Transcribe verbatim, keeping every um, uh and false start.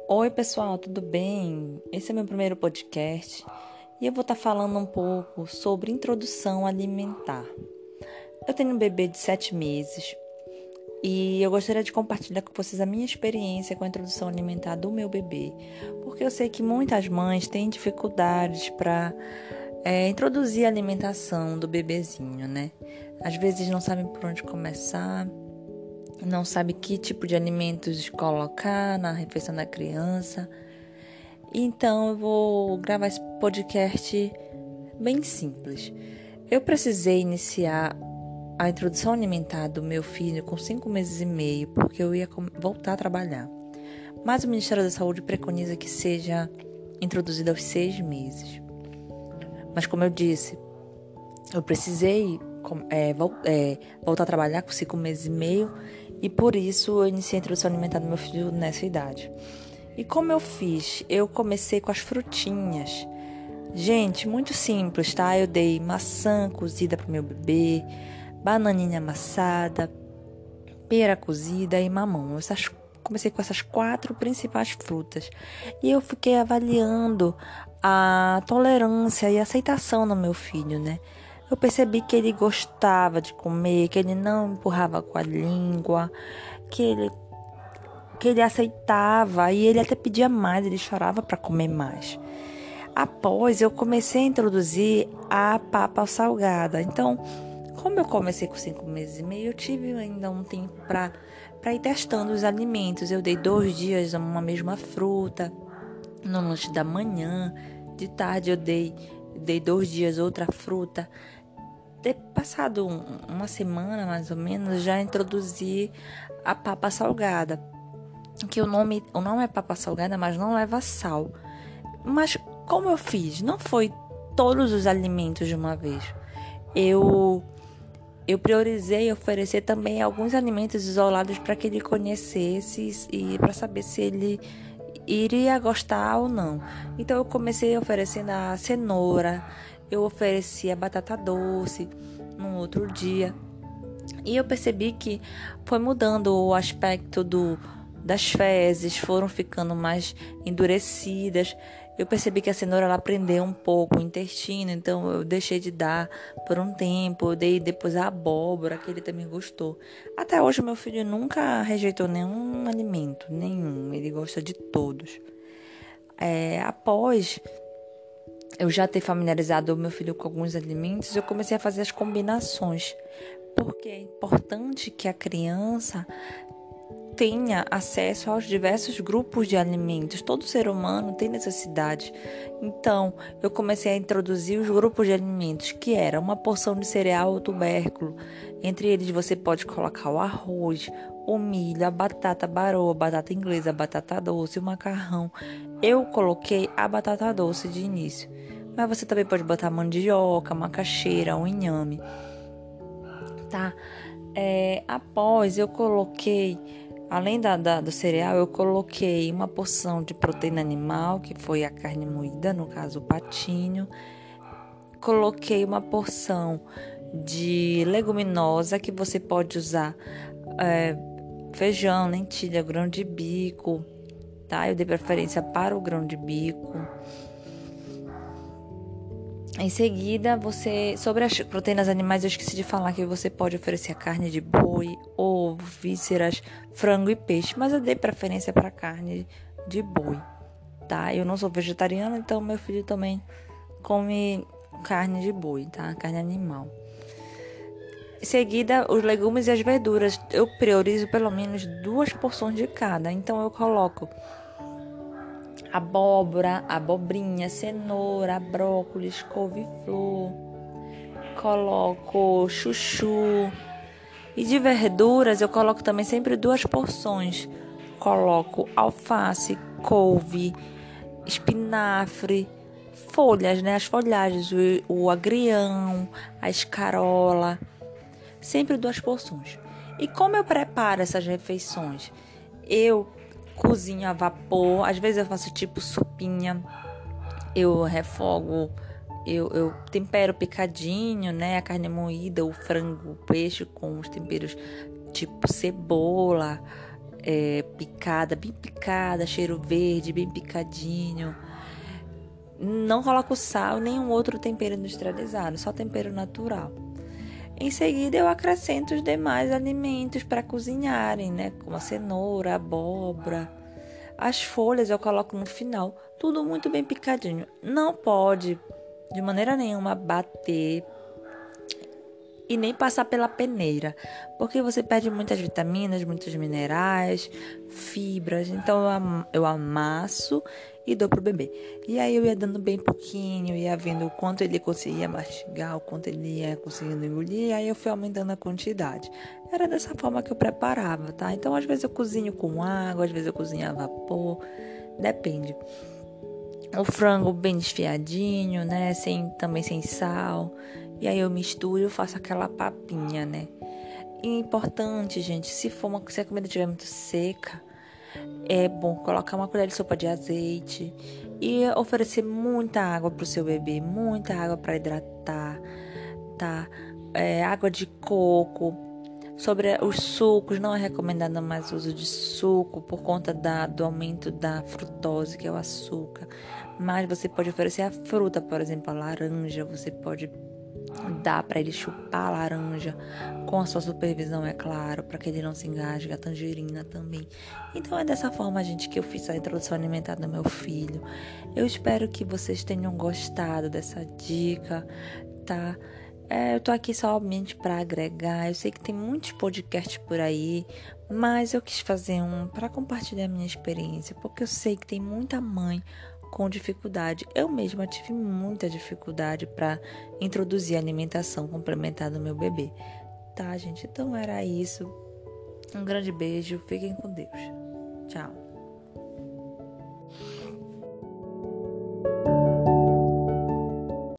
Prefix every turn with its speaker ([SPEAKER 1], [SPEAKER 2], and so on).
[SPEAKER 1] Oi, pessoal, tudo bem? Esse é meu primeiro podcast e eu vou estar falando um pouco sobre introdução alimentar. Eu tenho um bebê de sete meses e eu gostaria de compartilhar com vocês a minha experiência com a introdução alimentar do meu bebê, porque eu sei que muitas mães têm dificuldades para é, introduzir a alimentação do bebezinho, né? Às vezes não sabem por onde começar. Não sabe que tipo de alimentos colocar na refeição da criança. Então eu vou gravar esse podcast bem simples. Eu precisei iniciar a introdução alimentar do meu filho com cinco meses e meio, porque eu ia voltar a trabalhar. Mas o Ministério da Saúde preconiza que seja introduzida aos seis meses. Mas como eu disse, eu precisei é, é, voltar a trabalhar com cinco meses e meio e por isso eu iniciei a introdução alimentar do meu filho nessa idade. E como eu fiz? Eu comecei com as frutinhas. Gente, muito simples, tá? Eu dei maçã cozida pro meu bebê, bananinha amassada, pera cozida e mamão. Essas, comecei com essas quatro principais frutas. E eu fiquei avaliando a tolerância e a aceitação no meu filho, né? Eu percebi que ele gostava de comer, que ele não empurrava com a língua, que ele, que ele aceitava e ele até pedia mais, ele chorava para comer mais. Após, eu comecei a introduzir a papa salgada. Então, como eu comecei com cinco meses e meio, eu tive ainda um tempo para para ir testando os alimentos. Eu dei dois dias uma mesma fruta, no lanche da manhã, de tarde eu dei, dei dois dias outra fruta. Ter passado um, uma semana mais ou menos, já introduzi a papa salgada, que o nome, o nome é papa salgada, mas não leva sal. Mas como eu fiz? Não foi todos os alimentos de uma vez. Eu, eu priorizei oferecer também alguns alimentos isolados para que ele conhecesse e para saber se ele iria gostar ou não. Então eu comecei oferecendo a cenoura, eu ofereci a batata doce num outro dia. E eu percebi que foi mudando o aspecto do, das fezes, foram ficando mais endurecidas. Eu percebi que a cenoura ela prendeu um pouco o intestino, então eu deixei de dar por um tempo. Eu dei depois a abóbora, que ele também gostou. Até hoje meu filho nunca rejeitou nenhum alimento, nenhum. Ele gosta de todos. É, após eu já ter familiarizado o meu filho com alguns alimentos, eu comecei a fazer as combinações. Porque é importante que a criança tenha acesso aos diversos grupos de alimentos. Todo ser humano tem necessidade. Então, eu comecei a introduzir os grupos de alimentos, que era uma porção de cereal ou tubérculo. Entre eles, você pode colocar o arroz, o milho, a batata baroa, a batata inglesa, a batata doce, o macarrão. Eu coloquei a batata doce de início. Mas você também pode botar mandioca, macaxeira, o inhame. Tá? É, após, eu coloquei... Além da, da, do cereal, eu coloquei uma porção de proteína animal, que foi a carne moída, no caso o patinho. Coloquei uma porção de leguminosa, que você pode usar é, feijão, lentilha, grão de bico, tá? Eu dei preferência para o grão de bico. Em seguida, você sobre as proteínas animais, eu esqueci de falar que você pode oferecer carne de boi, ovo, vísceras, frango e peixe, mas eu dei preferência para carne de boi, tá? Eu não sou vegetariana, então meu filho também come carne de boi, tá? Carne animal. Em seguida, os legumes e as verduras, eu priorizo pelo menos duas porções de cada, então eu coloco abóbora, abobrinha, cenoura, brócolis, couve-flor, coloco chuchu. E de verduras eu coloco também sempre duas porções. Coloco alface, couve, espinafre, folhas, né? As folhagens, o, o agrião, a escarola. Sempre duas porções. E como eu preparo essas refeições? Eu cozinho a vapor, às vezes eu faço tipo sopinha, eu refogo, eu, eu tempero picadinho, né, a carne moída, o frango, o peixe com os temperos tipo cebola, é, picada, bem picada, cheiro verde, bem picadinho. Não coloco sal nem nenhum outro tempero industrializado, só tempero natural. Em seguida, eu acrescento os demais alimentos para cozinharem, né? Como a cenoura, a abóbora. As folhas eu coloco no final, tudo muito bem picadinho. Não pode, de maneira nenhuma, bater e nem passar pela peneira, porque você perde muitas vitaminas, muitos minerais, fibras. Então eu amasso e dou pro bebê. E aí eu ia dando bem pouquinho, ia vendo o quanto ele conseguia mastigar, o quanto ele ia conseguindo engolir, e aí eu fui aumentando a quantidade. Era dessa forma que eu preparava, tá? Então às vezes eu cozinho com água, às vezes eu cozinho a vapor, depende. O frango bem desfiadinho, né? Sem, também sem sal. E aí eu misturo e faço aquela papinha, né? E importante, gente, se for uma, se a comida estiver muito seca, é bom colocar uma colher de sopa de azeite e oferecer muita água pro seu bebê, muita água para hidratar, tá? É, água de coco. Sobre os sucos, não é recomendado mais o uso de suco por conta da, do aumento da frutose, que é o açúcar. Mas você pode oferecer a fruta, por exemplo, a laranja. Você pode dar para ele chupar a laranja, com a sua supervisão, é claro, para que ele não se engasgue, a tangerina também. Então é dessa forma, gente, que eu fiz a introdução alimentar do meu filho. Eu espero que vocês tenham gostado dessa dica, tá? É, eu tô aqui somente para agregar. Eu sei que tem muitos podcasts por aí, mas eu quis fazer um para compartilhar minha experiência, porque eu sei que tem muita mãe com dificuldade. Eu mesma tive muita dificuldade para introduzir a alimentação complementar no meu bebê. Tá, gente? Então era isso. Um grande beijo. Fiquem com Deus. Tchau.